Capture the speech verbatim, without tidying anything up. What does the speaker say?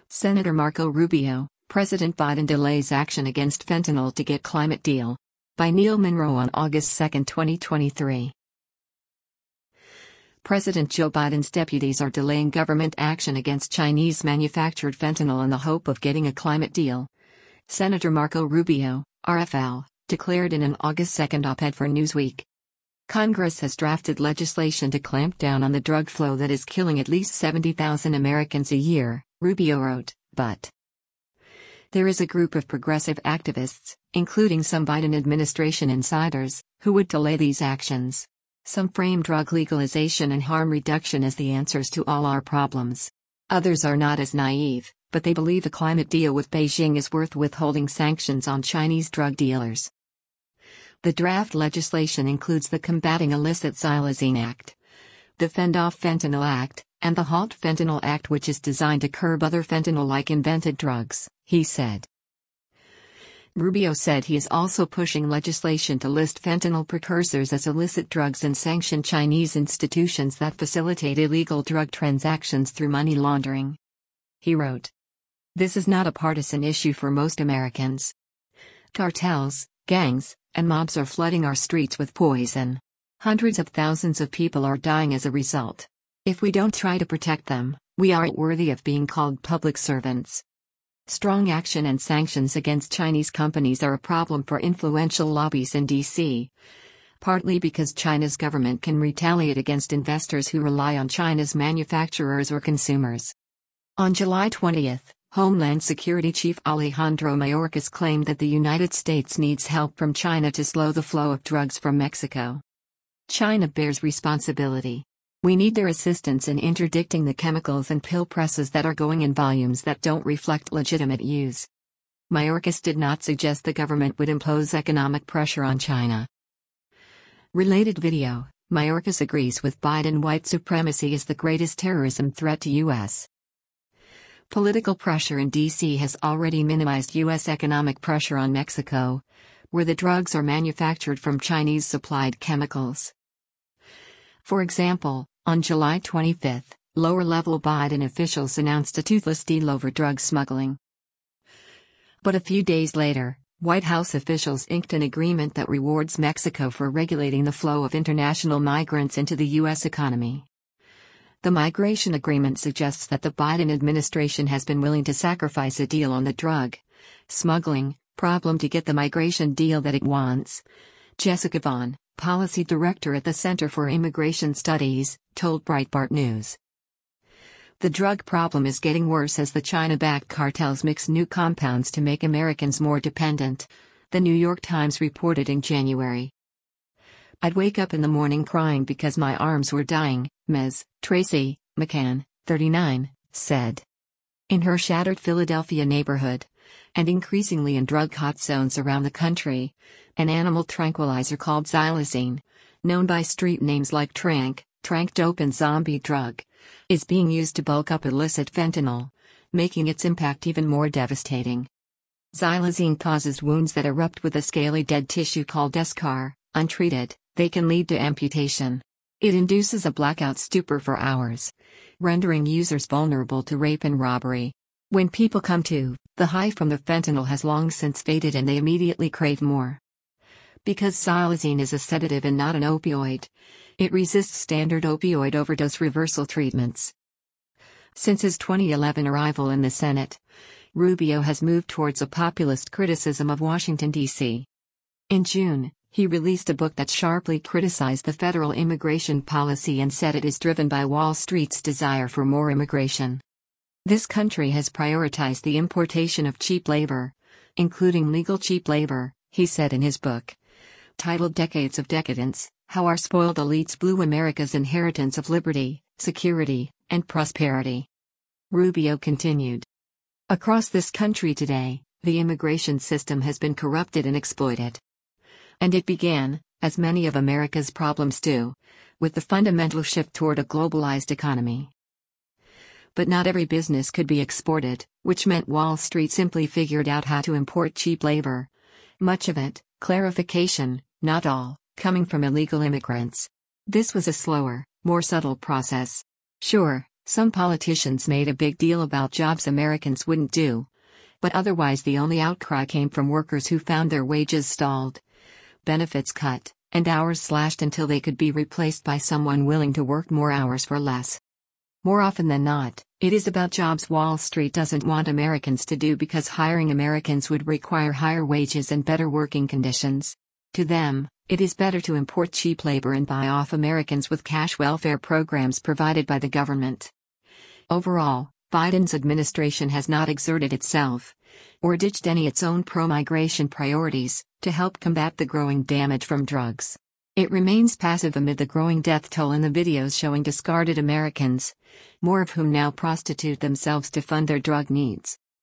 Senator Marco Rubio, President Biden delays action against fentanyl to get climate deal. By Neil Monroe on August second, twenty twenty-three. President Joe Biden's deputies are delaying government action against Chinese-manufactured fentanyl in the hope of getting a climate deal. Senator Marco Rubio, R F L, declared in an August second op-ed for Newsweek. Congress has drafted legislation to clamp down on the drug flow that is killing at least seventy thousand Americans a year, Rubio wrote, but there is a group of progressive activists, including some Biden administration insiders, who would delay these actions. Some frame drug legalization and harm reduction as the answers to all our problems. Others are not as naive, but they believe a climate deal with Beijing is worth withholding sanctions on Chinese drug dealers. The draft legislation includes the Combating Illicit Xylazine Act, the Fend Off Fentanyl Act, and the Halt Fentanyl Act, which is designed to curb other fentanyl-like invented drugs, he said. Rubio said he is also pushing legislation to list fentanyl precursors as illicit drugs and sanction Chinese institutions that facilitate illegal drug transactions through money laundering. He wrote, "This is not a partisan issue for most Americans. Cartels, gangs, and mobs are flooding our streets with poison. Hundreds of thousands of people are dying as a result. If we don't try to protect them, we aren't worthy of being called public servants." Strong action and sanctions against Chinese companies are a problem for influential lobbies in D C, partly because China's government can retaliate against investors who rely on China's manufacturers or consumers. On July twentieth, Homeland Security Chief Alejandro Mayorkas claimed that the United States needs help from China to slow the flow of drugs from Mexico. China bears responsibility. We need their assistance in interdicting the chemicals and pill presses that are going in volumes that don't reflect legitimate use. Mayorkas did not suggest the government would impose economic pressure on China. Related video, Mayorkas agrees with Biden white supremacy is the greatest terrorism threat to U S Political pressure in D C has already minimized U S economic pressure on Mexico, where the drugs are manufactured from Chinese-supplied chemicals. For example, on July twenty-fifth, lower-level Biden officials announced a toothless deal over drug smuggling. But a few days later, White House officials inked an agreement that rewards Mexico for regulating the flow of international migrants into the U S economy. The migration agreement suggests that the Biden administration has been willing to sacrifice a deal on the drug smuggling problem to get the migration deal that it wants. Jessica Vaughn, policy director at the Center for Immigration Studies, told Breitbart News. The drug problem is getting worse as the China-backed cartels mix new compounds to make Americans more dependent, the New York Times reported in January. "I'd wake up in the morning crying because my arms were dying," Miz Tracy McCann, thirty-nine, said. In her shattered Philadelphia neighborhood, and increasingly in drug-hot zones around the country, an animal tranquilizer called xylazine, known by street names like Trank, Trank Dope and Zombie Drug, is being used to bulk up illicit fentanyl, making its impact even more devastating. Xylazine causes wounds that erupt with a scaly dead tissue called eschar. Untreated, they can lead to amputation. It induces a blackout stupor for hours, rendering users vulnerable to rape and robbery. When people come to, the high from the fentanyl has long since faded and they immediately crave more. Because xylazine is a sedative and not an opioid, it resists standard opioid overdose reversal treatments. Since his twenty eleven arrival in the Senate, Rubio has moved towards a populist criticism of Washington, D C In June, he released a book that sharply criticized the federal immigration policy and said it is driven by Wall Street's desire for more immigration. This country has prioritized the importation of cheap labor, including legal cheap labor, he said in his book, titled Decades of Decadence: How Our Spoiled Elites Blew America's Inheritance of Liberty, Security, and Prosperity. Rubio continued. Across this country today, the immigration system has been corrupted and exploited. And it began, as many of America's problems do, with the fundamental shift toward a globalized economy. But not every business could be exported, which meant Wall Street simply figured out how to import cheap labor. Much of it, clarification, not all, coming from illegal immigrants. This was a slower, more subtle process. Sure, Some politicians made a big deal about jobs Americans wouldn't do. But otherwise, the only outcry came from workers who found their wages stalled, benefits cut, and hours slashed until they could be replaced by someone willing to work more hours for less. More often than not, it is about jobs Wall Street doesn't want Americans to do because hiring Americans would require higher wages and better working conditions. To them, it is better to import cheap labor and buy off Americans with cash welfare programs provided by the government. Overall, Biden's administration has not exerted itself, or ditched any its own pro-migration priorities, to help combat the growing damage from drugs. It remains passive amid the growing death toll in the videos showing discarded Americans, more of whom now prostitute themselves to fund their drug needs.